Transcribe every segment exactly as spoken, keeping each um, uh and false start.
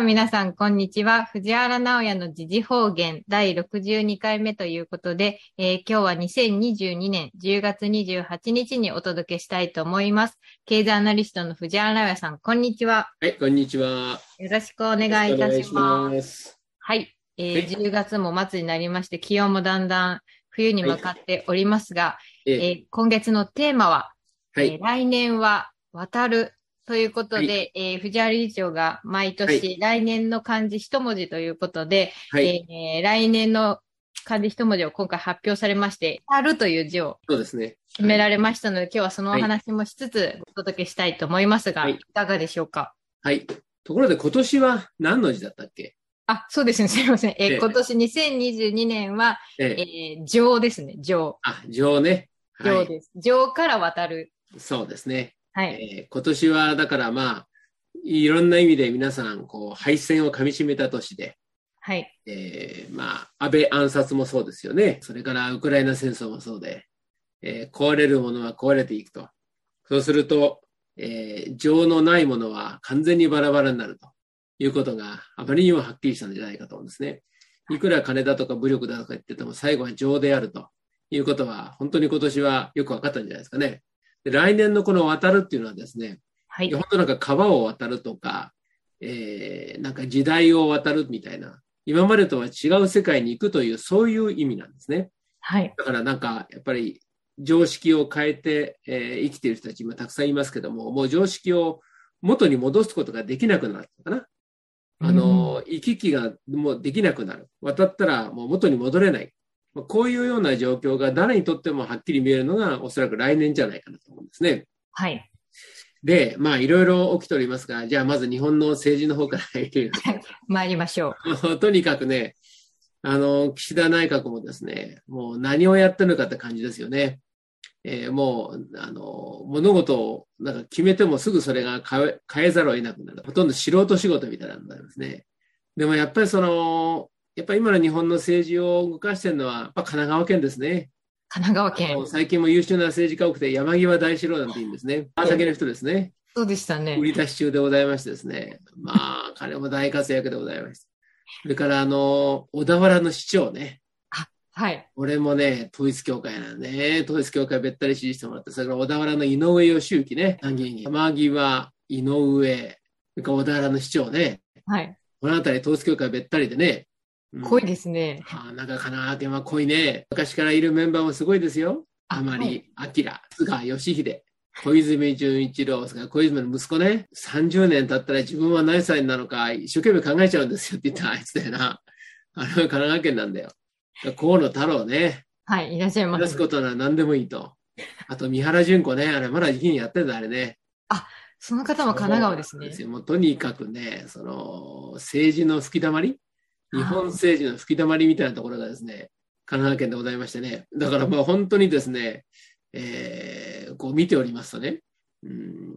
皆さん、こんにちは。藤原直也の時事方言だいろくじゅうにかいめということで、えー今日はにせんにじゅうにねんじゅうがつにじゅうはちにちにお届けしたいと思います。経済アナリストの藤原直也さん、こんにちは。 はい、こんにちは。 よろしくおよろし願いいたしくお願いします。 ます。 はい、えーはい、 じゅうがつも末になりまして、気温もだんだん冬にはい、 向かっておりますが、ええ、 ー今月のテーマは、 はい、 えー来年は渡るというこはい、 とで、えー藤原理事長が毎はい、 年来年の漢字一文字ということで、 はい、 えー来年の漢字一文字を今回発表されまして、渡るという字をそうですね。はい、 決められましたので、今日はそのおはい、 話もしつつお届けしたいと思いますが、 はい、 いかがでしょうか。 はい。ところで今年は何の字だったっけ？ あ、そうですね。すいません。えーえ、 今年にせんにじゅうにねんは、ええ、 ー、情ですね。情。 あ、情ね。はい、 情です。情から渡る。 そうですね。 はい。 えー今年はだからまあ、いろんな意味で皆さん、こう、敗戦をかみしめた年で、 はい。 えーまあ、安倍暗殺もそうですよね。それからウクライナ戦争もそうで、えー壊れるものは壊れていくと。そうすると、えー情のないものは完全にバラバラになるということがあまりにもはっきりしたんじゃないかと思うんですね。いくら金だとか武力だとか言ってても最後は情であるということは本当に今年はよく分かったんじゃないですかね。で来年のこの渡るっていうのはですね、 はい。 本当なんか川を渡るとか、えーなんか時代を渡るみたいな、今までとは違う世界に行くというそういう意味なんですね。 はい。 だからなんかやっぱり常識を変えて、えー生きている人たち今たくさんいますけども、もう常識を元に戻すことができなくなるのかな。 うあん。 の、行き来がもうできなくなる。渡ったらもう元に戻れない。こういうような状況が誰にとってもはっきり見えるのがおそらく来年じゃないかなと思うんですね。 はい。 で、まあいろいろ起きておりますが、じゃあまず日本の政治の方から言ってみますと、 参りましょとにかくね、あの、岸田内閣もですね、もう何をやってるのかって感じですよね。えーもう、あの、物事をなんか決めてもすぐそれが変え変えざるを得なくなる。ほとんど素人仕事みたいなのになりますね。でもやっぱりその、やっぱり今の日本の政治を動かしているのは、やっぱ神奈川県ですね。 う。神奈川あの県。 最近も優秀な政治家多くて、山際大志郎なんて言うんですね。川崎の人ですね。 そうでしたね。 売り出し中でございましてですね。まあ、彼も大活躍でございました。それから、あの、小田原の市長ね。 あ、はい。 俺もね、統一教会なんでね、統一教会べったり支持してもらって、それから小田原の井上義行ね、参議院議員、山際、井上、それから小田原の市長ね、 はい。 このあたり統一教会べったりでね、う濃いん、 ですね。 ああ、なんかかなーって、まあ濃いね。昔からいるメンバーもすごいですよ。 あ、はい。 甘利明、菅義偉、小泉純一郎、それから小泉の息子ね、さんじゅうねん経ったら自分は何歳なのか一生懸命考えちゃうんですよって言ったあいつだよな。あれは神奈川県なんだよ。河野太郎ね。 はい。いらっしゃいますね。 出すことなら何でもいいと。あと、三原淳子ね。あれ、まだ議員やってんだ、あれね。 あ、その方も神奈そう川ですね。 なんですよ。もうとにかくね、その、政治の吹き溜まり、日本あ、 政治の吹き溜まりみたいなところがですね、神奈川県でございましてね。だからまあ本当にですね、えーこう見ておりますとね、うん、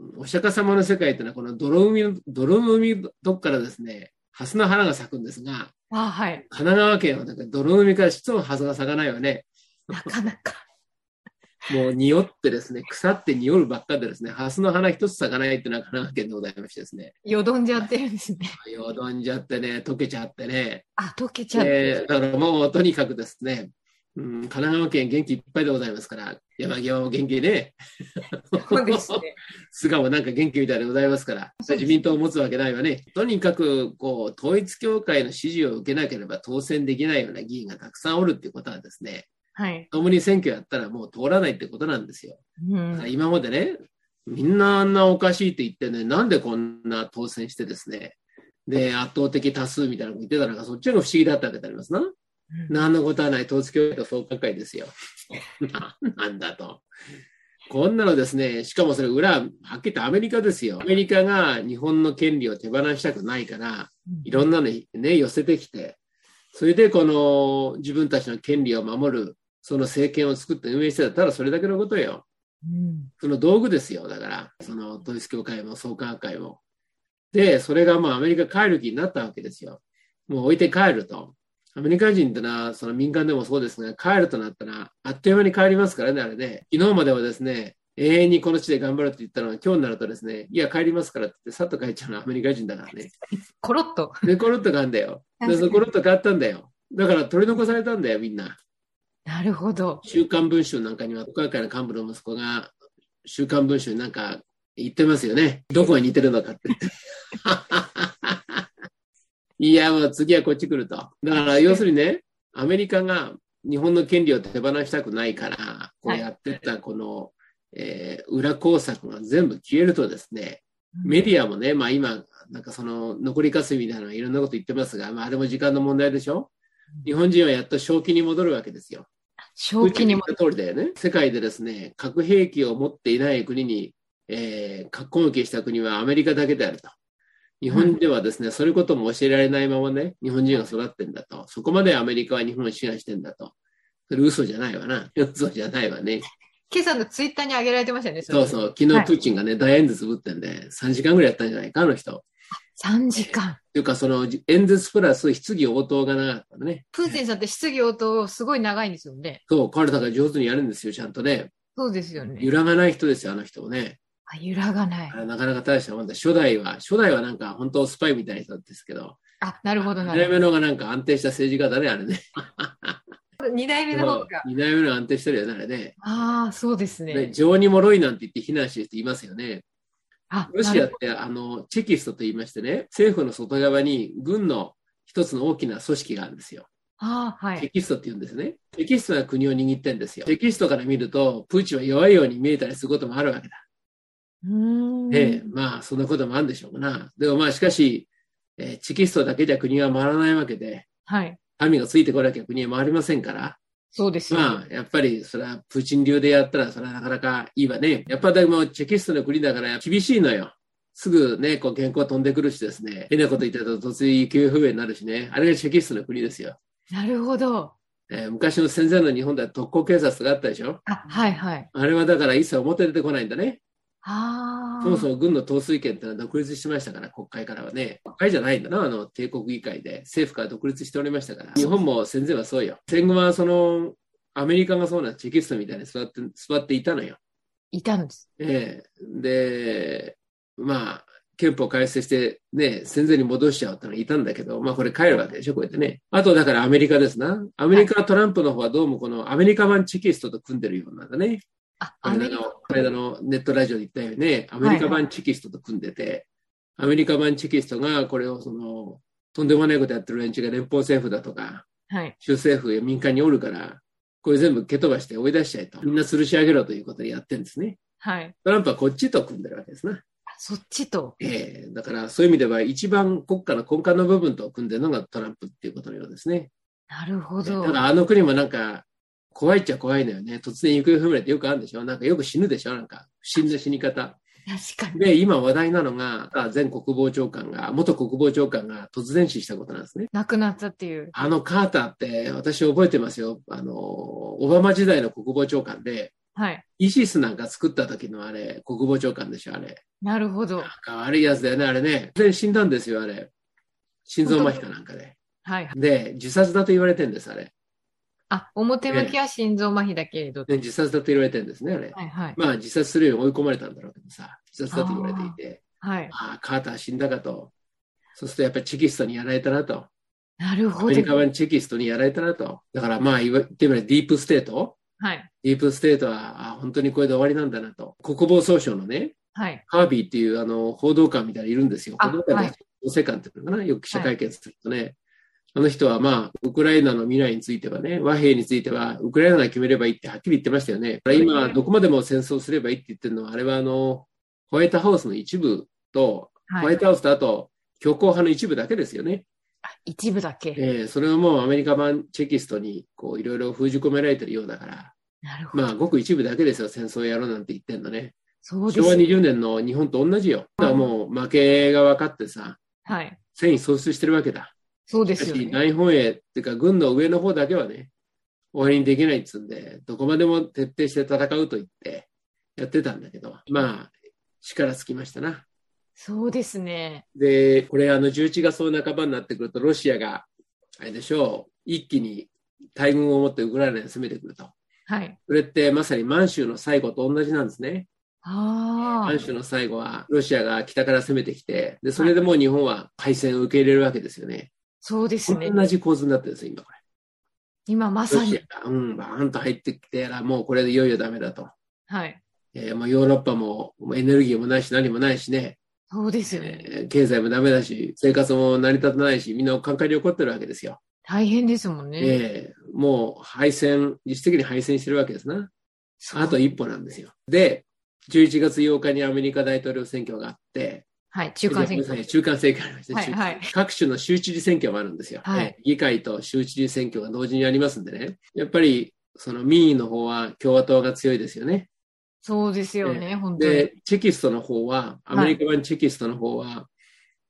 お釈迦様の世界というのはこの泥海の、泥の海どっからですね、蓮の花が咲くんですが、 あ、はい。 神奈川県はなんか泥の海からちっとも蓮が咲かないわね。 なかなか。 もう匂ってですね、腐って匂うばっかでですね、ハスの花一つ咲かないっていうのは神奈川県でございましてですね。 よどんじゃってるんですね。 よどんじゃってね、溶けちゃってね。 あ、溶けちゃって。 で、だからもうとにかくですね、うん、神奈川県元気いっぱいでございますから、山際も元気で、 そうですね。 菅もなんか元気みたいでございますから、自民党を持つわけないわね。とにかく、こう、統一教会の支持を受けなければ当選できないような議員がたくさんおるっていうことはですね、 はい。 共に選挙やったらもう通らないってことなんですよ。 うん。 今までね、みんなあんなおかしいって言ってね、なんでこんな当選してですね、で、圧倒的多数みたいなこと言ってたのが、そっちが不思議だったわけでありますな。何のことはない統一教会と創価会ですよ。なんだと。こんなのですね、しかもそれ裏、はっきり言ってアメリカですよ。アメリカが日本の権利を手放したくないから、いろんなのにね、寄せてきて、それでこの自分たちの権利を守る、その政権を作って運営してたら、ただそれだけのことよ。 うん。 その道具ですよ。だから、その統一教会も創価会も。で、それがもうアメリカ帰る気になったわけですよ。もう置いて帰ると。アメリカ人ってのは、その民間でもそうですが、帰るとなったら、あっという間に帰りますからね、あれね。昨日まではですね、 永遠にこの地で頑張るって言ったのが、今日になるとですね、いや、帰りますからって言って、さっと帰っちゃうのはアメリカ人だからね。 コロッと。 で、コロッと変わんだよ。で、そコロッと変わったんだよ。だから取り残されたんだよ、みんな。 なるほど。 週刊文春なんかには、岡会の幹部の息子が、週刊文春になんか言ってますよね。どこが似てるのかって。いや、もう次はこっち来ると。だから、要するにね、アメリカが日本の権利を手放したくないから、こうやってたこの、はい、えー、裏工作が全部消えるとですね、メディアもね、まあ今、なんかその残りかすみたいないろんなこと言ってますが、まああれも時間の問題でしょ。日本人はやっと正気に戻るわけですよ。 正気に戻る。 通りだよね。世界でですね、核兵器を持っていない国に、えー、核攻撃した国はアメリカだけであると。日本ではですね、うん、そういうことも教えられないままね、日本人が育ってんだと。そこまでアメリカは日本を支配してんだと。それ嘘じゃないわな。嘘じゃないわね。 今朝のツイッターに上げられてましたね。 そ, そうそう。昨日プーチンがね、はい、大演説ぶってんで、さんじかんぐらいやったんじゃないか、あの人。 さんじかん。 というか、その演説プラス質疑応答が長かったね。 プーチンさんって質疑応答すごい長いんですよね。 そう、彼だから上手にやるんですよ、ちゃんとね。 そうですよね。 揺らがない人ですよ、あの人もね。 あ、揺らがない。 あなかなか大したもんだ。初代は、初代はなんか本当スパイみたいな人ですけど。 あ、なるほどなるほど。二代目のがなんか安定した政治家だね、あれね。 二代目の方が。 二代目の安定してるよね、あれね。 ああ、そうですね。 ね、情に脆いなんて言って非難してる人いますよね。 あ、 ロシアって、あの、チェキストと言いましてね、政府の外側に軍の一つの大きな組織があるんですよ。 ああ、はい。 チェキストって言うんですね。チェキストが国を握ってるんですよ。チェキストから見ると、プーチンは弱いように見えたりすることもあるわけだ。 うーん。 ええ、まあ、そんなこともあるんでしょうな。でもまあ、しかし、えー、チェキストだけじゃ国が回らないわけで、 はい。 民がついてこなきゃ国は回りませんから、 そうですよね。 まあ、やっぱり、それは、プーチン流でやったら、それはなかなかいいわね。やっぱり、もチェキストの国だから厳しいのよ。すぐね、こう、原稿飛んでくるしですね、変なこと言ってると突然行方不明になるしね。あれがチェキストの国ですよ。 なるほど。 えー、昔の戦前の日本では特攻警察があったでしょ。 あ、はいはい。 あれはだから一切表出てこないんだね。 ああ。 そもそも軍の統帥権ってのは独立してましたから、国会からはね。国会じゃないんだな、あの、帝国議会で。政府から独立しておりましたから。日本も戦前はそうよ。戦後はその、アメリカがそうなチェキストみたいに座って、座っていたのよ。 いたんです。 ええー、で、まあ、憲法改正してね、戦前に戻しちゃうってのがいたんだけど、まあこれ帰るわけでしょ、こうやってね。あとだからアメリカですな。アメリカ、トランプの方はどうもこのアメリカ版チェキストと組んでるようなんだね。 あ、 この間の、この間のネットラジオで言ったようにね、アメリカ版チェキストと組んでて、はいはい、アメリカ版チェキストがこれをその、とんでもないことやってる連中が連邦政府だとか、はい、州政府や民間におるから、これ全部蹴飛ばして追い出しちゃえと。みんな吊るし上げろということでやってるんですね。 はい。 トランプはこっちと組んでるわけですな。 そっちと。 ええー、だからそういう意味では一番国家の根幹の部分と組んでるのがトランプっていうことのようですね。 なるほど。 だからあの国もなんか怖いっちゃ怖いのよね。突然行方不明ってよくあるんでしょ。なんかよく死ぬでしょ。なんか不審な死に方。 確かに。 で、今話題なのが前国防長官が、元国防長官が突然死したことなんですね。 亡くなったっていう。 あのカーターって私覚えてますよ。あの、オバマ時代の国防長官で、 はい。 イシスなんか作った時のあれ、国防長官でしょ、あれ。 なるほど。 なんか悪いやつだよね、あれね。突然死んだんですよ、あれ。心臓麻痺かなんかで。 はい。 で、自殺だと言われてるんです、あれ。 あ、表向きは心臓麻痺だけれど。 ね、自殺だと言われてるんですね、あれ。 はいはい。まあ、自殺するように追い込まれたんだろうけどさ、自殺だと言われていて。 はい。 ああ、カーター死んだかと。そうするとやっぱりチェキストにやられたなと。 なるほど。 アメリカ版チェキストにやられたなと。だからまあ言ってみればディープステート。 はい。 ディープステートは、あ、本当にこれで終わりなんだなと。国防総省のね、 はい、 カービーっていうあの報道官みたいなのいるんですよ。報道官で、報道官っていうのかな、よく記者会見するとね、はい、あの人はまあ、ウクライナの未来についてはね、和平については、ウクライナが決めればいいってはっきり言ってましたよね。今、どこまでも戦争すればいいって言ってるのは、あれはあの、ホワイトハウスの一部と、はい、ホワイトハウスとあと、強硬派の一部だけですよね。 一部だけ。 えー、それはもうアメリカ版チェキストに、こう、いろいろ封じ込められてるようだから、 なるほど。 まあ、ごく一部だけですよ、戦争やろうなんて言ってんのね。 そうですね。 しょうわにじゅうねんの日本と同じよ。だからもう負けが分かってさ、 はい。 戦意喪失してるわけだ。 そうですよね。 しかし、大本営っていうか、軍の上の方だけはね、終わりにできないっつうんで、どこまでも徹底して戦うと言ってやってたんだけど、まあ、力尽きましたな。 そうですね。 で、これあのじゅういちがつの半ばになってくると、ロシアが、あれでしょう、一気に大軍を持ってウクライナに攻めてくると。 はい。 それってまさに満州の最後と同じなんですね。 あ満州の最後はロシアが北から攻めてきて、で、 あ。はい。 それでもう日本は敗戦を受け入れるわけですよね。 そうですね。 同じ構図になってるんですよ、今これ。 今まさに。 ロシアが、うん、バーンと入ってきて、もうこれでいよいよダメだと。 はい。 えー、もうヨーロッパもエネルギーもないし何もないしね。 そうですよね。 えー、経済もダメだし、生活も成り立たないし、みんなカンカンに起こってるわけですよ。 大変ですもんね。 えー、もう敗戦、自主的に敗戦してるわけですな。あと一歩なんですよ。で、じゅういちがつようかにアメリカ大統領選挙があって、 はい、中間選挙。 中間選挙ありました、 はいはい、 各種の州知事選挙もあるんですよ、はい。議会と州知事選挙が同時にありますんでね。やっぱり、その民意の方は共和党が強いですよね。 そうですよね、本当に。 で、チェキストの方は、アメリカ版チェキストの方は、はい、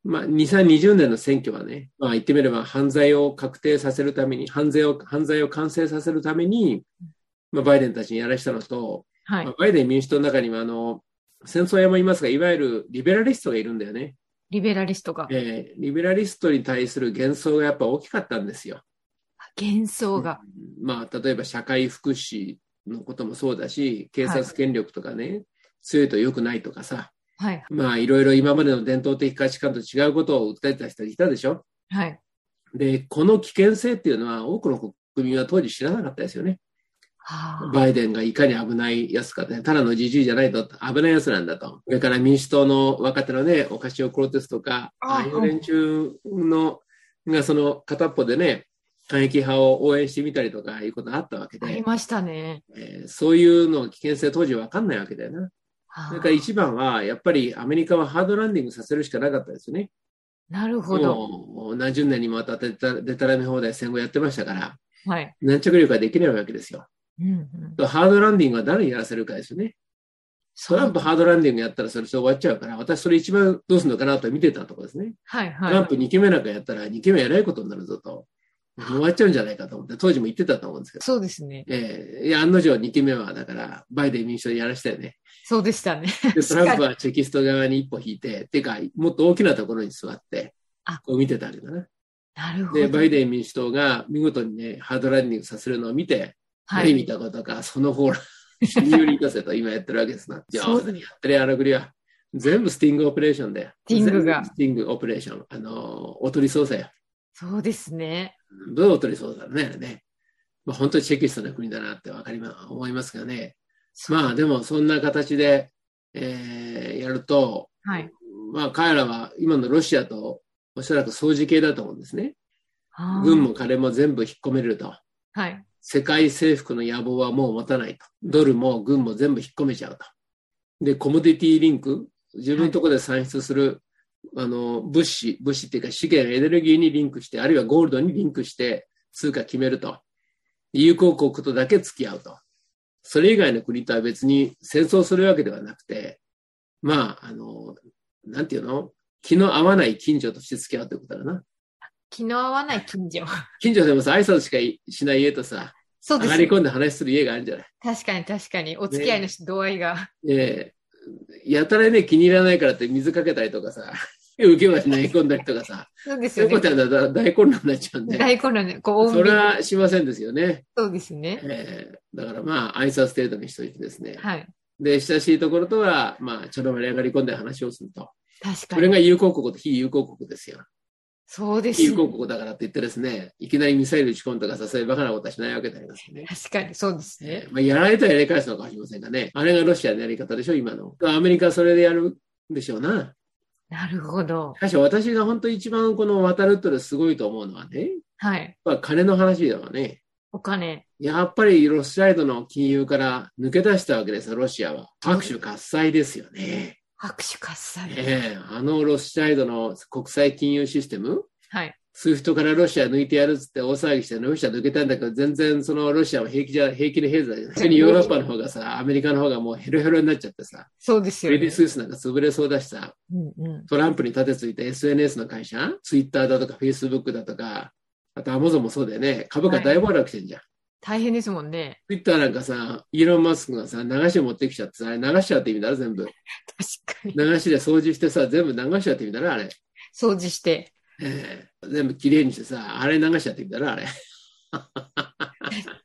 まあ、にせんにじゅうねんの選挙はね、まあ、言ってみれば犯罪を確定させるために、犯罪を、犯罪を完成させるために、まあ、バイデンたちにやらしたのと、はい、まあ、バイデン民主党の中には、あの、戦争屋もいますが、いわゆるリベラリストがいるんだよね。 リベラリストが。 えー、リベラリストに対する幻想がやっぱ大きかったんですよ。 幻想が。 うん、まあ、例えば社会福祉のこともそうだし、警察権力とかね、はい、強いと良くないとかさ。はい。まあ、いろいろ今までの伝統的価値観と違うことを訴えてた人いたでしょ。はい。で、この危険性っていうのは多くの国民は当時知らなかったですよね。バイデンがいかに危ないやつかね、ただのじじいじゃないと危ないやつなんだと。それから民主党の若手のね、オカシオ・クロテスとか、ああいう連中の、がその片っぽでね、過激派を応援してみたりとかいうことがあったわけで。 ありましたね。 えー、そういうの危険性当時わかんないわけだよな。それから一番は、やっぱりアメリカはハードランディングさせるしかなかったですよね。 なるほど。 もう何十年にもわたってデタラメ放題戦後やってましたから、 はい。 軟着力ができないわけですよ。うんうん、ハードランディングは誰にやらせるかですよね。トランプハードランディングやったらそれで終わっちゃうから、私それ一番どうするのかなと見てたところですね。はいはい、トランプにきめなんかやったらにきめやらいことになるぞと。終わっちゃうんじゃないかと思って、当時も言ってたと思うんですけど。 そうですね。 えー、いや、案の定にきめは、だから、バイデン民主党にやらしたよね。 そうでしたね。 で、トランプはチェキスト側に一歩引いて、っていうか、もっと大きなところに座って、こう見てたわけだな。なるほど。で、バイデン民主党が見事にね、ハードランディングさせるのを見て、はい、何見たことか、その方ら、信用に生かせと今やってるわけですな。上手にやってるやらくりは。全部スティングオペレーションで。 スティングが。 スティングオペレーション。あの、おとり捜査や。 そうですね。 どうおとり捜査だね、あれね。まあ、本当にチェキストな国だなってわかりま、思いますがね。まあでもそんな形で、えー、やると、はい、まあ彼らは今のロシアとおそらく相似系だと思うんですね。軍も金も全部引っ込めれると。はい。世界征服の野望はもう持たないと。ドルも軍も全部引っ込めちゃうと。で、コモディティリンク、自分のところで産出する、はい、あの、物資、物資っていうか資源、エネルギーにリンクして、あるいはゴールドにリンクして通貨決めると。友好国とだけ付き合うと。それ以外の国とは別に戦争するわけではなくて、まあ、あの、なんていうの？気の合わない近所として付き合うということだな。 気の合わない近所。 近所でもさ、挨拶しかしない家とさ、そうですね、上がり込んで話する家があるんじゃない？ 確かに確かに。お付き合いの度合いが。 ねえー、やたらね、気に入らないからって水かけたりとかさ、受け箸投げ込んだりとかさ、 そうですよね。 そういうことはだ大混乱になっちゃうんで。 大混乱ね。こうそれはしませんですよね。 そうですね。 えー、だからまあ、挨拶程度にしといてですね。 はい。 で、親しいところとは、まあ、ちょろまり上がり込んで話をすると。 確かに。 これが友好国と非友好国ですよ。 そうですね。 友好国だからって言ってですね、いきなりミサイル撃ち込んとかさ、そういうバカなことはしないわけでありますよね。 確かに、そうですね。 えー、まあ、やられたらやり返すのかもしれませんがね。あれがロシアのやり方でしょ、今の。アメリカはそれでやるんでしょうな。 なるほど。 しかし私が本当に一番この渡るってすごいと思うのはね。 はい。 まあ、金の話だわね。 お金。 やっぱりロシアドの金融から抜け出したわけですよ、ロシアは。拍手喝采ですよね。 拍手喝采。 ええー、あのロシアドの国際金融システム。 はい。 スイフトからロシア抜いてやるっつって大騒ぎして、ロシア抜けたんだけど、全然そのロシアは平気じゃ、平気で平気だよ。特にヨーロッパの方がさ、アメリカの方がもうヘロヘロになっちゃってさ。 そうですよね。 クレディ・スイスなんか潰れそうだしさ。うんうん、トランプに立てついた エスエヌエス の会社、ツイッターだとかフェイスブックだとか、あとアマゾンもそうだよね。株価大暴落してんじゃん。はい、 大変ですもんね。 ツイッターなんかさ、イーロン・マスクがさ、流し持ってきちゃってさ、流しちゃうって意味だろ、全部。 確かに。 流しで掃除してさ、全部流しちゃうって意味だろ、あれ。 掃除して。 えー、全部きれいにしてさ、あれ流しちゃってみたら、あれ。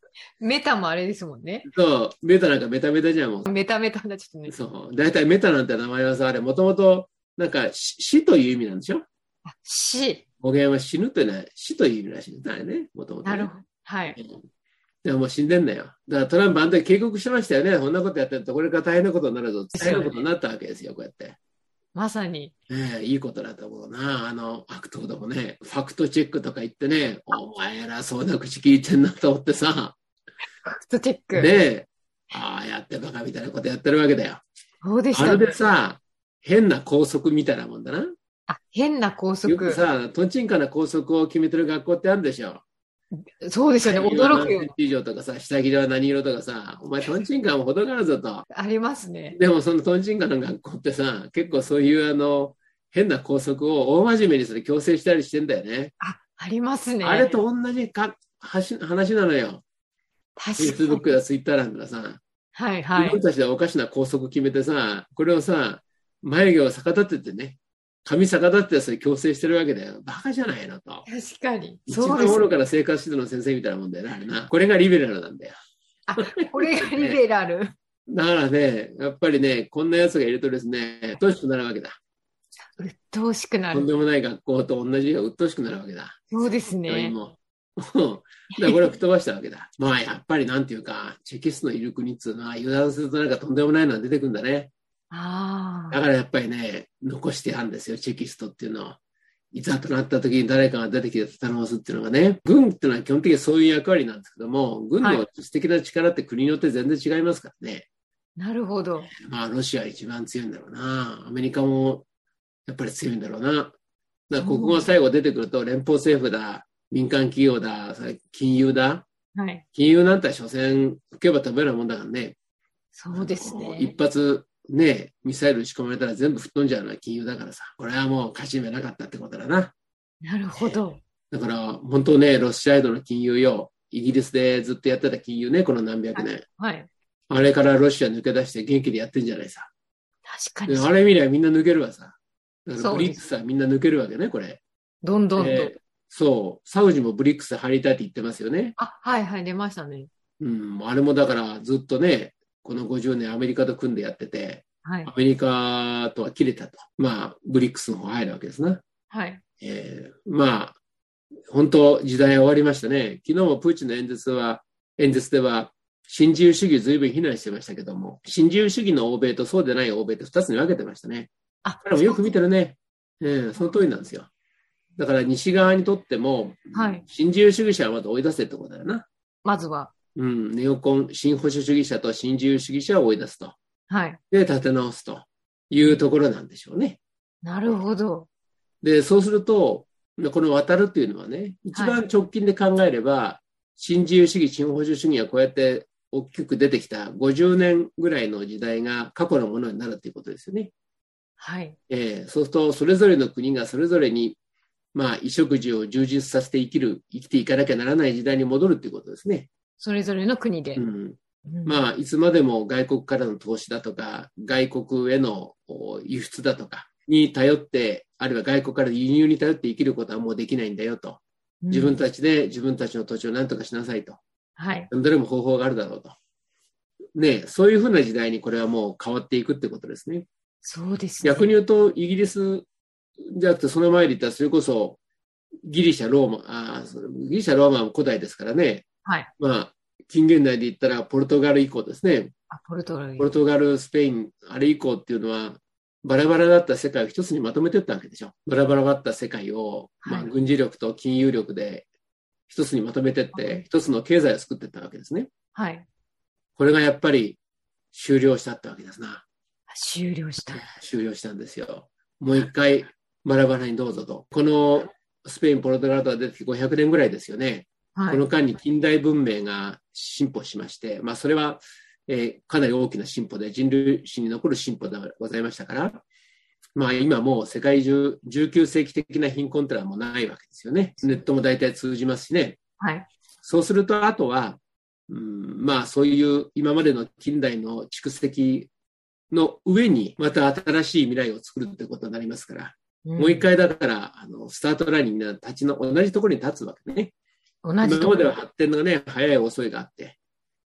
メタもあれですもんね。 そう、メタなんかメタメタじゃん、もう。 メタメタになっちゃったね。 そう。だいたいメタなんて名前はさ、あれ、もともと、なんか、死という意味なんでしょ？ 死。 語源は死ぬというのは死という意味らしいんだよね、もともと。 なるほど。はい。 でももう死んでんだよ。だからトランプあの時警告してましたよね。こんなことやってると、これから大変なことになるぞ。大変なことになったわけですよ、こうやって。 まさに。 ねえ、いいことだと思うな。あの、悪党でもね、ファクトチェックとか言ってね、お前偉そうな口聞いてんなと思ってさ。 ファクトチェック。 ねえ、ああやってバカみたいなことやってるわけだよ。 そうでしたね。 あれでさ、変な校則みたいなもんだな。 あ、変な校則。 よくさ、とんちんかな校則を決めてる学校ってあるでしょ。 そうですよね、驚くよ。 何センチ以上とかさ、下着は何色とかさ、お前とんちんかんも程があるぞと。 ありますね。 でもそのとんちんかんの学校ってさ、結構そういうあの、変な校則を大真面目にそれ強制したりしてんだよね。 あ、ありますね。 あれと同じか話なのよ。 確かに。 Facebook や Twitter なんかさ、 はいはい。 自分たちでおかしな校則決めてさ、これをさ、眉毛を逆立ててね、髪逆立ってそれ強制してるわけだよ。バカじゃないのと。 確かに。 一番頃から生活指導の先生みたいなもんだよな、あれな。これがリベラルなんだよ。 あ、これがリベラル。 だからね、やっぱりね、こんな奴がいるとですね、鬱陶しくなるわけだ。 鬱陶しくなる。 とんでもない学校と同じよう鬱陶しくなるわけだ。 そうですね。 もうだからこれは吹っ飛ばしたわけだ。まあやっぱりなんていうか、チェキストのいる国っつうのは油断するとなんかとんでもないのが出てくるんだね。 ああ。 だからやっぱりね、残してあるんですよ、チェキストっていうのを。いざとなった時に誰かが出てきて頼ますっていうのがね、軍っていうのは基本的にそういう役割なんですけども、軍の素敵な力って国によって全然違いますからね。 なるほど。 まあ、ロシアは一番強いんだろうな。アメリカもやっぱり強いんだろうな。だからここが最後出てくると、連邦政府だ、民間企業だ、金融だ。 はい。 金融なんて所詮、吹けば食べるもんだからね。 そうですね。 一発、ね、ミサイル仕込まれたら全部吹っ飛んじゃうのは金融だからさ。これはもう勝ち目なかったってことだな。 なるほど。 だから、本当ね、ロシアイドの金融よ。イギリスでずっとやってた金融ね、この何百年。 はい。はい、 あれからロシア抜け出して元気でやってんじゃないさ。 確かに。 あれ見りゃみんな抜けるわさ。だからブリックスはみんな抜けるわけね、これ。 どんどんと、えー。 そう。サウジもブリックス入りたいって言ってますよね。 あ、はいはい、出ましたね。 うん。あれもだからずっとね、このごじゅうねんアメリカと組んでやってて、 はい、 アメリカとは切れたと。まあ、ブリックスの方入るわけですな。 はい。 えー、まあ、本当時代は終わりましたね。昨日もプーチンの演説は、演説では、新自由主義を随分非難してましたけども、新自由主義の欧米とそうでない欧米と二つに分けてましたね。あ、彼もよく見てるね。えー、その通りなんですよ。だから西側にとっても、はい、新自由主義者はまず追い出せってことだよな。 まずは。 うん、ネオコン、新保守主義者と新自由主義者を追い出すと。 はい。 で、立て直すというところなんでしょうね。 なるほど。 で、そうすると、この渡るっていうのはね、一番直近で考えれば、はい、新自由主義、新保守主義はこうやって大きく出てきたごじゅうねんぐらいの時代が過去のものになるということですよね。 はい。 えー、そうすると、それぞれの国がそれぞれに、まあ、衣食住を充実させて生きる、生きていかなきゃならない時代に戻るということですね。 それぞれの国で。 うんうん、まあ、いつまでも外国からの投資だとか、外国への輸出だとかに頼って、あるいは外国から輸入に頼って生きることはもうできないんだよと。自分たちで自分たちの土地を何とかしなさいと。 はい。 どれも方法があるだろうと。ね、そういうふうな時代にこれはもう変わっていくってことですね。 そうですね。 逆に言うと、イギリスじゃなくて、その前で言ったら、それこそ、ギリシャ、ローマ、あギリシャ、ローマも古代ですからね。 はい。 まあ、近現代で言ったら、ポルトガル以降ですね。 あ、ポルトガル。 ポルトガル、スペイン、あれ以降っていうのは、バラバラだった世界を一つにまとめていったわけでしょ。バラバラだった世界を、まあ、軍事力と金融力で一つにまとめていって、はい、一つの経済を作っていったわけですね。 はい。 これがやっぱり終了したってわけですな。 終了した。 終了したんですよ。もう一回バラバラにどうぞと。このスペイン、ポルトガルとは出てきてごひゃくねんぐらいですよね。はい、この間に近代文明が進歩しまして、まあそれは、えー、かなり大きな進歩で人類史に残る進歩でございましたから、まあ今もう世界中じゅうきゅう世紀的な貧困ってのはもうないわけですよね。ネットも大体通じますしね。 はい。 そうするとあとは、うん、まあそういう今までの近代の蓄積の上にまた新しい未来を作るということになりますから、うん、もう一回だからあのスタートラインに立ちの同じところに立つわけね。同じところ。今までは発展のね早い遅いがあって、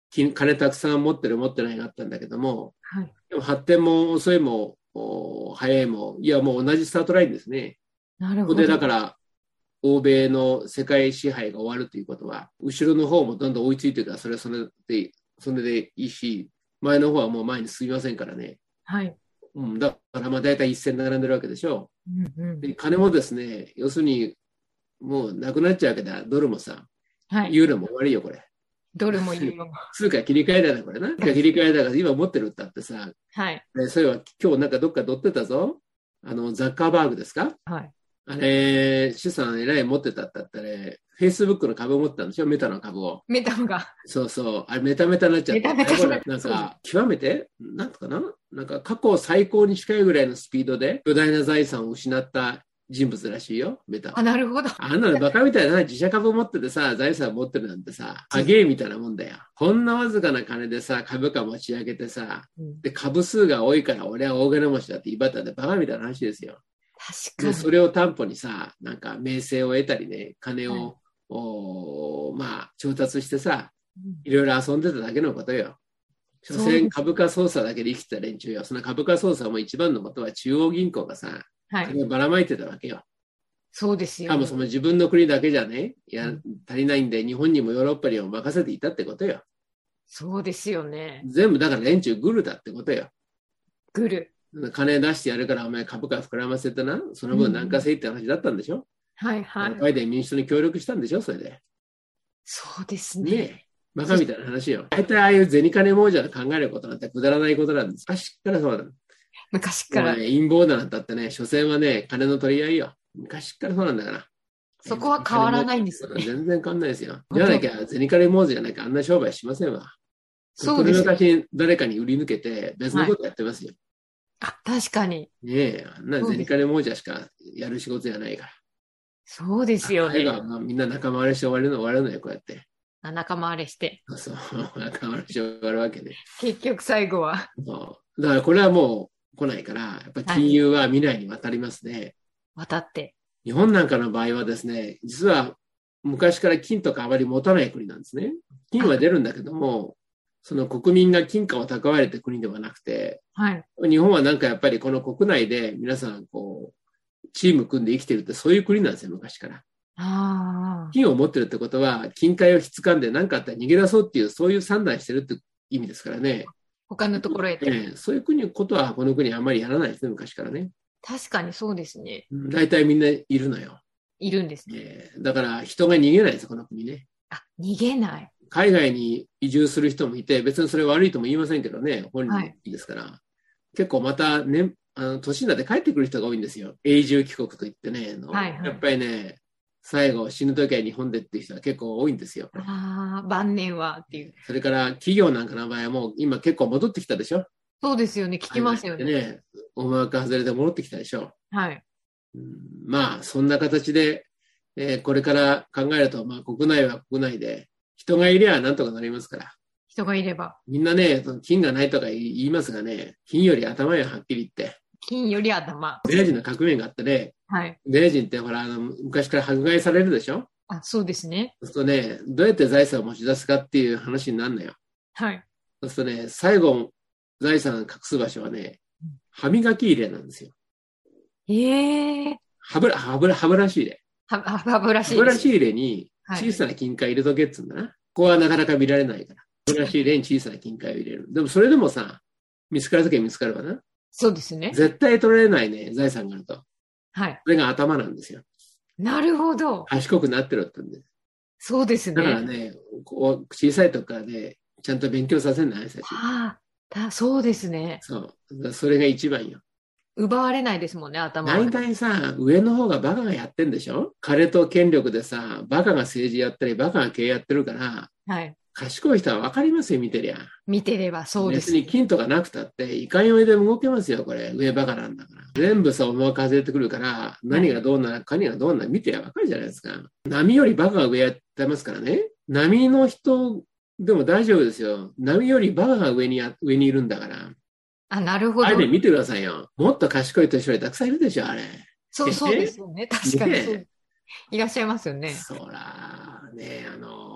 金金たくさん持ってる持ってないがあったんだけども、 はい。 でも発展も遅いもお早いも、いやもう同じスタートラインですね。ここでなるほど。 だから、欧米の世界支配が終わるということは、後ろの方もどんどん追いついてるから、それはそれで、それでいいし、前の方はもう前に進みませんからね。 はい。 うん、だからまあ大体一線並んでるわけでしょ。 うんうん。 で、金もですね、要するに、もうなくなっちゃうわけだ。ドルもさ、 はい。 ユーロも終わりよ、これ。 ドルもユーロも。 通貨切り替えだな、これな。通貨切り替えだから、今持ってるってあってさ、 はい。 でそういえば今日なんかどっか取ってたぞ。あの、ザッカーバーグですか？ はい。 あれ、資産えらい持ってたってあったね、フェイスブックの株を持ってたんでしょ？メタの株を。 メタが。 そうそう。あれ、メタメタになっちゃって。 メタメタになっなんか、極めて、なんとかななんか、過去最高に近いぐらいのスピードで、巨大な財産を失った人物らしいよ、メタ。 あ、なるほど。 あんなのバカみたいな自社株持っててさ、財産持ってるなんてさ、あげえみたいなもんだよ。こんなわずかな金でさ、株価持ち上げてさ、 うん、 で、株数が多いから俺は大金持ちだって言い張ったってバカみたいな話ですよ。 確かに。 で、それを担保にさ、なんか名声を得たりね、金を、はい、おまあ、調達してさ、いろいろ遊んでただけのことよ。所詮株価操作だけで生きてた連中よ。その株価操作も一番の元は中央銀行がさ、はい、金をばらまいてたわけよ。 そうですよ、 ね。しかもその自分の国だけじゃね、いや、足りないんで、日本にもヨーロッパにも任せていたってことよ。 そうですよね。 全部だから連中グルだってことよ。 グル。 金出してやるからお前株価膨らませてな、その分何かせいって話だったんでしょ、うん、 はいはい。 バイデン民主党に協力したんでしょそれで。 そうですね。 ねえ。バカみたいな話よ。大体ああいう銭金亡者の考えることなんてくだらないことなんです。昔からそうなの。 昔から。 ね、陰謀だなんだってね、所詮はね、金の取り合いよ。昔からそうなんだから。 そこは変わらないんですね。 全然変わんないですよ。じゃなきゃ銭金亡者じゃなきゃあんな商売しませんわ。 そうですよ。 これ昔誰かに売り抜けて別のことやってますよ。 はい、あ、確かに。 ねえ、あんな銭金亡者しかやる仕事じゃないから。 そうですよね。 まあ、みんな仲間割れして終わるの終わるのよ、こうやって。 仲間割れして。 そう、仲間割れして終わるわけで。 結局最後は。 そう。だからこれはもう来ないから、やっぱり金融は未来に渡りますね。 はい、渡って。 日本なんかの場合はですね、実は昔から金とかあまり持たない国なんですね。金は出るんだけども、その国民が金貨を蓄える国ではなくて、 はい、 日本はなんかやっぱりこの国内で皆さんこう、チーム組んで生きてるってそういう国なんですよ、昔から。 あ金を持ってるってことは、金塊をひっつかんで何かあったら逃げ出そうっていう、そういう算段してるって意味ですからね。 他のところへ、 ね。そういう国、ことはこの国あんまりやらないですね、昔からね。 確かにそうですね。 大体みんないるのよ。 いるんですね。えー、だから人が逃げないです、この国ね。 あ、逃げない。 海外に移住する人もいて、別にそれ悪いとも言いませんけどね、本人ですから。はい、結構またね、あの年になって帰ってくる人が多いんですよ。永住帰国といってね、のはいはい、やっぱりね、最後死ぬ時は日本でっていう人は結構多いんですよ。 ああ、晩年はっていう。 それから企業なんかの場合はもう今結構戻ってきたでしょ。 そうですよね、聞きますよね。 ね、思惑外れで戻ってきたでしょ。 はい。 うん、まあそんな形で、えー、これから考えると、まあ国内は国内で人がいりゃなんとかなりますから。 人がいれば。 みんなね、金がないとか言いますがね、金より頭やはっきり言って。 金より頭。 ユダヤ人の革命があってね、 はい。 ユダヤ人ってほら、あの昔から迫害されるでしょ。 あ、そうですね。 そうするとね、どうやって財産を持ち出すかっていう話になるのよ。 はい。 そうするとね、最後、財産を隠す場所はね、歯磨き入れなんですよ。 ええー。 歯ブラ、歯ブラ、歯ブラシ入れ。 歯、歯ブラシ入れ。歯ブラシ入れに小さな金塊入れとけっつうんだな。はい、ここはなかなか見られないから。歯ブラシ入れに小さな金塊を入れる。でもそれでもさ、見つかるときは見つかるわな。 そうですね。 絶対取られないね、財産があると。 はい。 これが頭なんですよ。 なるほど。 賢くなってるって言うんです。 そうですね。 だからね、こう小さいとこからね、ちゃんと勉強させない最初。 ああ、そうですね。 そう。それが一番よ。 奪われないですもんね、頭は。大体さ、上の方がバカがやってんでしょ？金と権力でさ、バカが政治やったり、バカが経営やってるから、 はい。 賢い人は分かりますよ、見てりゃ。 見てればそうです。 別に金とかなくたって、いかんよいでも動けますよ、これ。上バカなんだから。全部さ、思惑外れてくるから、何がどうなるか、何がどうなるか見てりゃ分かるじゃないですか。波よりバカが上やってますからね。波の人でも大丈夫ですよ。波よりバカが上にや上にいるんだから。 あ、なるほど。 あれね、見てくださいよ。もっと賢い年寄りたくさんいるでしょ、あれ。 そうそうですよね。確かにそう。いらっしゃいますよね。 そら、ね、あの、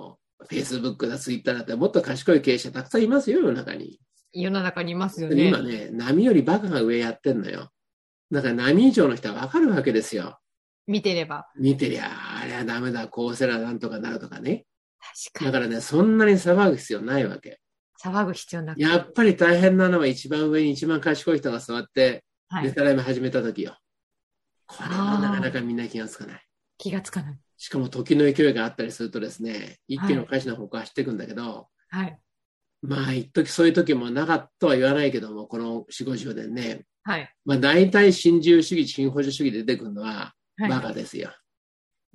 Facebook だ、Twitter だってもっと賢い経営者たくさんいますよ、世の中に。 世の中にいますよね。 今ね、波よりバカが上やってんのよ。だから波以上の人はわかるわけですよ。 見てれば。 見てりゃ、あれはダメだ、こうせらなんとかなるとかね。 確かに。 だからね、そんなに騒ぐ必要ないわけ。 騒ぐ必要なくて。 やっぱり大変なのは一番上に一番賢い人が座って、 はい、 デタラメ始めた時よ。これはなかなかみんな気がつかない。 気がつかない。 しかも時の勢いがあったりするとですね、一気のおかしな方向走っていくんだけど、 はい、 まあ一時そういう時もなかったとは言わないけども、このよん、ごじゅうねんね、 はい、 まあ大体新自由主義、新保守主義で出てくるのはバカですよ。はい、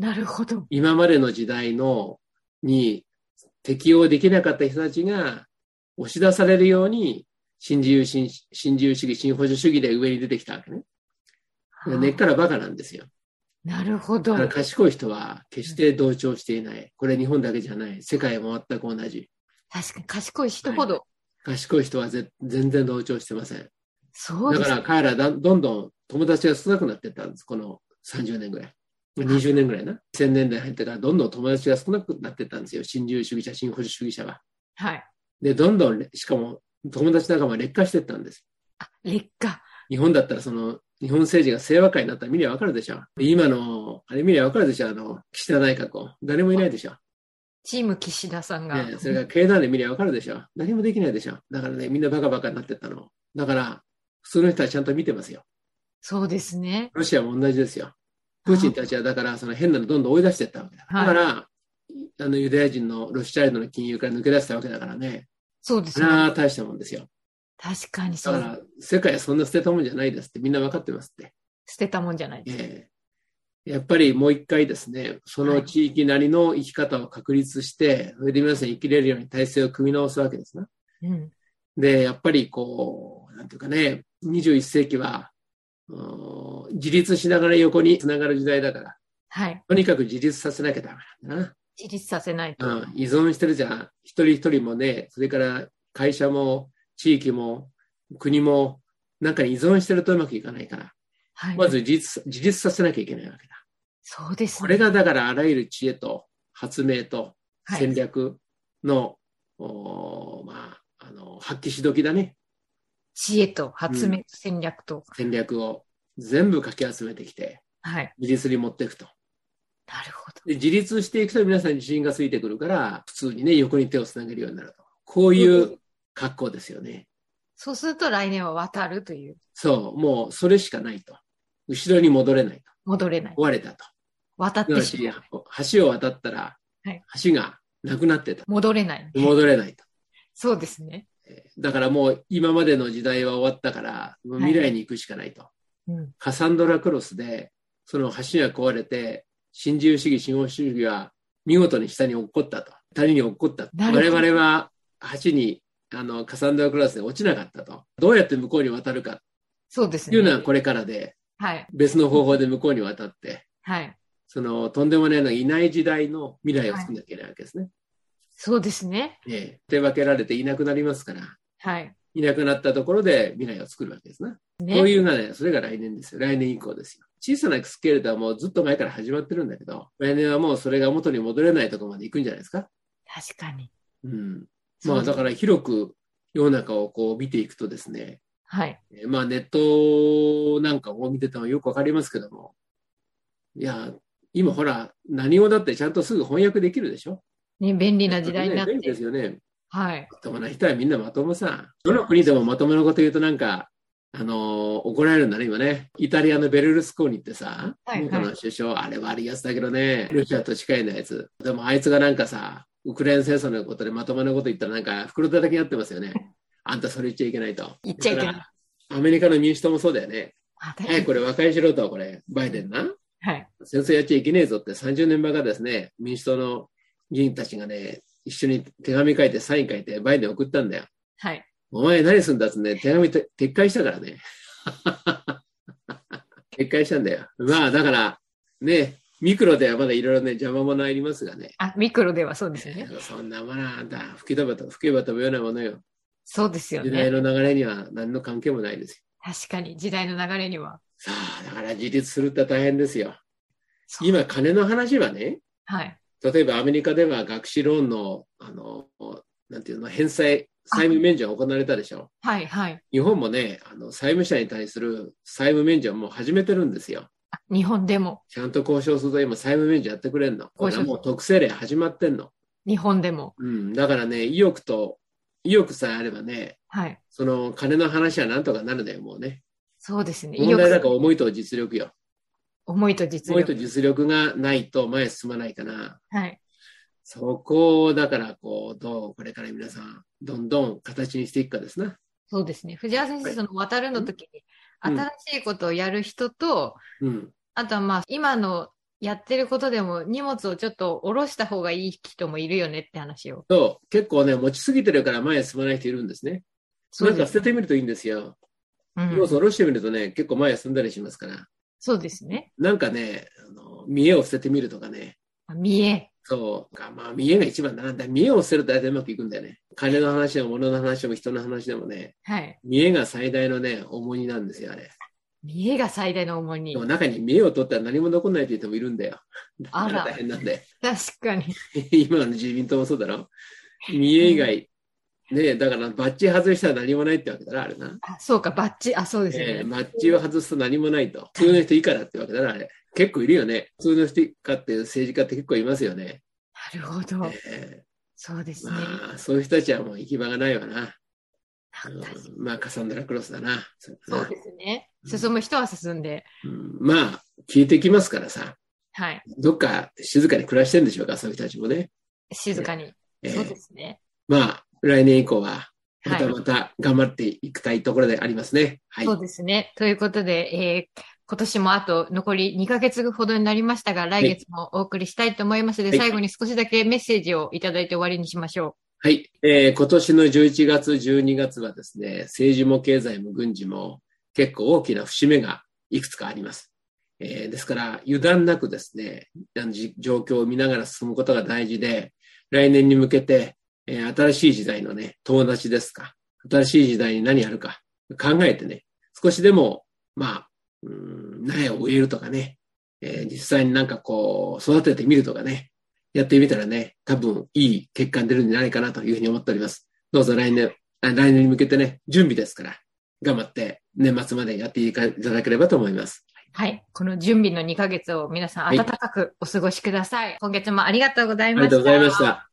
なるほど。 今までの時代のに適応できなかった人たちが押し出されるように新自由、新、新自由主義、新保守主義で上に出てきたわけね。根っからバカなんですよ。 なるほど。 だから賢い人は決して同調していない。これ日本だけじゃない。世界も全く同じ。 確かに賢い人ほど。はい、 賢い人はぜ全然同調してません。 そうです。 だから彼らだどんどん友達が少なくなっていったんです。このさんじゅうねんぐらい。にじゅうねんぐらいな。せんねんだい入ってからどんどん友達が少なくなっていったんですよ。新自由主義者、新保守主義者は。 はい。 で、どんどん、しかも友達仲間劣化していったんです。 あ、劣化。 日本だったらその、日本政治が清和会になったら見りゃわかるでしょ。今の、あれ見りゃわかるでしょ。あの、岸田内閣を。誰もいないでしょ。 チーム岸田さんが。 ね、それから経団で見りゃわかるでしょ。何もできないでしょ。だからね、みんなバカバカになってったの。だから、普通の人はちゃんと見てますよ。 そうですね。 ロシアも同じですよ。プーチンたちはだから、その変なのどんどん追い出していったわけだ。だから、はい、あの、ユダヤ人のロシアルドの金融から抜け出したわけだからね。 そうですね。 ああ、大したもんですよ。 確かにそう。 だから、世界はそんな捨てたもんじゃないですってみんな分かってますって。 捨てたもんじゃないです。 えー、やっぱりもう一回ですね、その地域なりの生き方を確立して、はい、それで皆さん生きれるように体制を組み直すわけですね。 うん、 で、やっぱりこう、なんていうかね、にじゅういっ世紀は、自立しながら横につながる時代だから、 はい、 とにかく自立させなきゃダメなんだな。 自立させないと。 うん、依存してるじゃん。一人一人もね、それから会社も地域も国もなんかに依存してるとうまくいかないから、はい、まず自立、自立させなきゃいけないわけだ。 そうですね。 これがだからあらゆる知恵と発明と戦略の、はい、まあ、あの発揮し時だね。 知恵と発明、うん、戦略と戦略を全部かき集めてきて、 はい、 自立に持っていくと。 なるほど。 で自立していくと皆さんに自信がついてくるから、普通にね、横に手をつなげるようになると。こういう格好ですよね。 そうすると来年は渡るという。 そう、もうそれしかないと。後ろに戻れないと。 戻れない。 終われたと。 渡ってしまう。 橋を渡ったら、はい、橋がなくなってた。 戻れない。 戻れないと。 そうですね。 だからもう今までの時代は終わったから、もう未来に行くしかないと。はいうん、カサンドラクロスで、その橋が壊れて、新自由主義、新保守主義は見事に下に落っこったと。谷に落っこった。我々は橋にあのカサンドラクロスで落ちなかったと。どうやって向こうに渡るか。 そうですね。 いうのはこれからで、はい、別の方法で向こうに渡って、はい、そのとんでもないのがいない時代の未来を作んなきゃいけないわけですね。はい、 そうですね。 ええ、手分けられていなくなりますから、はい、いなくなったところで未来を作るわけですね。ねこういうのはね、それが来年ですよ。来年以降ですよ。小さなスケールではもうずっと前から始まってるんだけど、来年はもうそれが元に戻れないところまで行くんじゃないですか。 確かに。 うん。まあだから広く世の中をこう見ていくとですね、はい。まあネットなんかを見ててもよくわかりますけども、いや、今ほら、何語だってちゃんとすぐ翻訳できるでしょ。 ね、便利な時代になって。 便利ですよね。 はい。 まともな人はみんなまともさ。どの国でもまともなこと言うとなんか、あのー、怒られるんだね、今ね。イタリアのベルルスコーニってさ、はいはい、の首相、あれ悪いやつだけどね、ロシアと近いのやつ。でもあいつがなんかさ、ウクライナ戦争のことでまともなこと言ったらなんか袋叩きになってますよね。あんたそれ言っちゃいけないと。 言っちゃいけない。 アメリカの民主党もそうだよね。はい、これ若い素人はこれ、バイデンな。はい。戦争やっちゃいけねえぞってさんじゅうねんまえがですね、民主党の議員たちがね、一緒に手紙書いてサイン書いてバイデン送ったんだよ。はい。お前何すんだっつってね、手紙撤回したからね。撤回したんだよ。まあだから、ね、ミクロではまだいろいろね、邪魔者ありますがね。 あ、ミクロではそうですよね。 そんなものはあんた、吹けば吹けば飛ぶようなものよ。 そうですよね。 時代の流れには何の関係もないですよ。確かに、時代の流れには。 さあ、だから自立するって大変ですよ。今、金の話はね、はい。 例えばアメリカでは学士ローンの、あの、なんていうの、返済、債務免除が行われたでしょ。 はいはい。 日本もね、あの、債務者に対する債務免除をもう始めてるんですよ。 日本でも。 ちゃんと交渉すると今債務免除やってくれんの。これはもう特性例始まってんの。 日本でも。 うん。だからね、意欲と、意欲さえあればね、 はい。 その金の話はなんとかなるんだよ、もうね。 そうですね。 問題だから思いと実力よ。 思いと実力。 思いと実力がないと前へ進まないかな。 はい。 そこを、だから、こう、どう、これから皆さん、どんどん形にしていくかですな。 そうですね。藤原先生、その渡るの時に、 うん、 新しいことをやる人と、 うん、 あとはまあ、今のやってることでも荷物をちょっと下ろした方がいい人もいるよねって話を。 そう、結構ね、持ちすぎてるから前へ進まない人いるんですね。なんか捨ててみるといいんですよ。 うん、 荷物下ろしてみるとね、結構前へ進んだりしますから。 そうですね。 なんかね、あの見栄を捨ててみるとかね。 見栄。 そうか、まあ、見栄が一番なんだ。見栄を捨てると大体うまくいくんだよね。金の話でも物の話でも人の話でもね。 はい。 見栄が最大のね、重荷なんですよ、あれ。 見栄が最大の重荷。 でも中に見栄を取ったら何も残んないという人もいるんだよ。あら。大変なんで。 確かに。 今の自民党もそうだろ。見栄以外、ね、だからバッジ外したら何もないってわけだな、あれな。 あ、そうか、バッジ、あ、そうですね。 えー、バッジを外すと何もないと。普通の人以下だってわけだな、あれ。結構いるよね。普通の人以下っていう政治家って結構いますよね。 なるほど。 えー、 そうですね。 まあ、そういう人たちはもう行き場がないわな。うん、まあ、カサンドラクロスだな。 そうですね。進む人は進んで。 うん、まあ、消えてきますからさ。 はい。 どっか静かに暮らしてるんでしょうか、そういう人たちもね。 静かに。えー、そうですね。 まあ、来年以降は、またまた頑張っていきたいところでありますね。 はい。そうですね。ということで、えー、今年もあと残りにかげつほどになりましたが、来月もお送りしたいと思いますので、はい、最後に少しだけメッセージをいただいて終わりにしましょう。 はい。えー、今年のじゅういちがつ、じゅうにがつはですね、政治も経済も軍事も結構大きな節目がいくつかあります。えー、ですから、油断なくですね、状況を見ながら進むことが大事で、来年に向けて、えー、新しい時代のね、友達ですか、新しい時代に何やるか考えてね、少しでも、まあ、うーん、苗を植えるとかね、えー、実際になんかこう、育ててみるとかね、やってみたらね、多分いい結果が出るんじゃないかなというふうに思っております。どうぞ来年、来年に向けてね、準備ですから、頑張って年末までやっていただければと思います。 はい。この準備のにかげつを皆さん温かくお過ごしください。はい、今月もありがとうございました。 ありがとうございました。